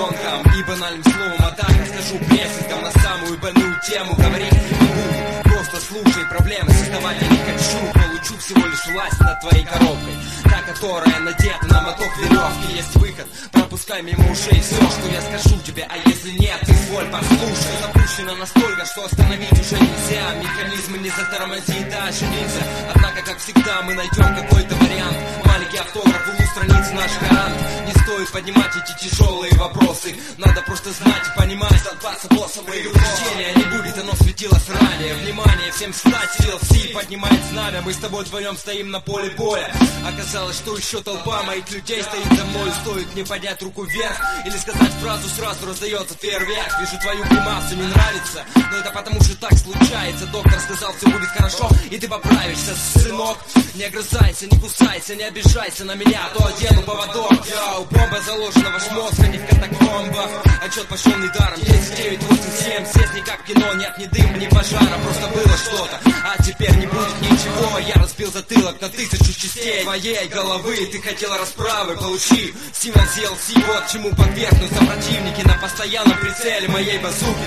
гонкам и банальным словом, а так расскажу прессингом на самую больную тему. Говорить не могу, просто слушай проблемы создавателей хочу. Получу всего лишь власть над твоей коробкой, та, которая надета на моток веревки. Есть выход, пропускай мимо ушей все, что я скажу тебе, а если нет, изволь послушай. Запущено настолько, что остановить уже нельзя, механизмы не затормозить даже нельзя. Однако, как всегда, мы найдем какой-то вариант. Маленький автограф, страницы наш гарант. Не стоит поднимать эти тяжелые вопросы, надо просто знать и понимать, задаться боссом и убеждения не будет, оно светилось ранее. Внимание, всем встать, CLC поднимает знамя, мы с тобой вдвоем стоим на поле боя. Оказалось, что еще толпа моих людей стоит за мной, стоит мне поднять руку вверх или сказать фразу, сразу раздается фейерверк. Вижу твою гримасу, не нравится, но это потому что так случается. Доктор сказал, все будет хорошо, и ты поправишься, сынок. Не огрызайся, не кусайся, не обижайся на меня, а то одену поводок. Йоу, бомба заложена, ваш мозг, а не в катакомбах. Отчет пошел недаром, 10-9-8-7. Здесь никак кино, нет ни дыма, ни пожара, просто было что-то, а теперь не будет ничего. Я разбил затылок на 1000 частей твоей головы. Ты хотела расправы, получи символ CLC. Вот чему подвергнутся противники на постоянном прицеле моей базуки.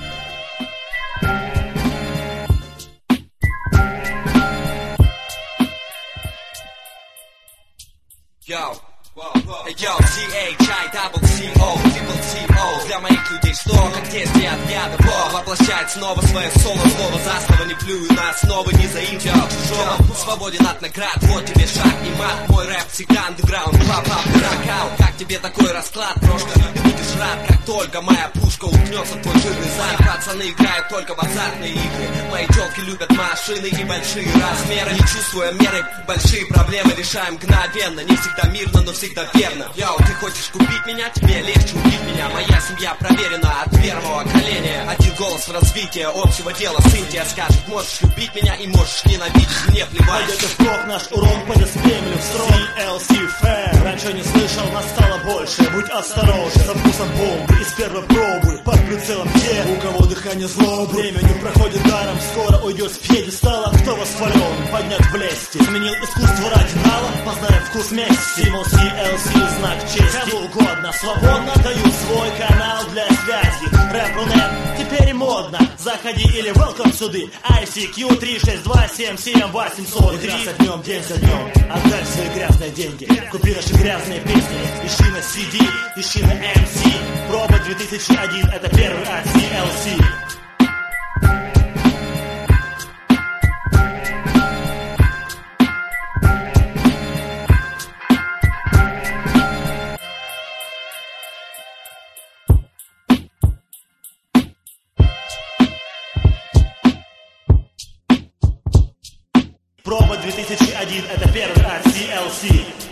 Yo, C-H-I-double-C-O, triple C-O. Для моих людей что, как действие от яда. Воплощает снова свое соло, слово за слово не плюю на основы, не заимчу от чужого. Свободен от наград, вот тебе шаг и мат. Мой рэп всегда андеграунд, клап-ап, нокаут. Как тебе такой расклад, крошка? Ты будешь рад, как только моя пушка уткнется в твой жирный зад. Пацаны играют только в азартные игры. Мои тёлки любят машины и большие размеры. Не чувствуя меры, большие проблемы решаем мгновенно. Не всегда мирно, но всегда верно. Йоу, ты хочешь купить меня? Тебе легче убить меня. Моя семья проверена от первого коления. Один голос в развитии общего дела. Сын тебе скажет, можешь любить меня и можешь ненавидеть, мне плевать. Пойдет в кок наш урон, пойдет в строй. CLC Fair. Раньше не слышал, нас стало больше. Будь осторожен, со вкусом бомбы из первой пробы. Под прицелом те, у кого дыхание злобы. Время не проходит даром, скоро уйдет с пьедестала. Кто воспален, поднят в лести. Сменил искусство ради нала, познаем вкус мести. Символ CLC, знак чести. Кому угодно, свободно даю свой канал для связи. Рэп-рунет теперь модно. Заходи или welcome сюды. ICQ 362777803. Игра за днем, день за днем. Отдай свои грязные деньги. Купи наши грязные песни. Ищи на CD, ищи на MC. Проба 2001, это первый от CLC. Проба 2001, это первый от CLC.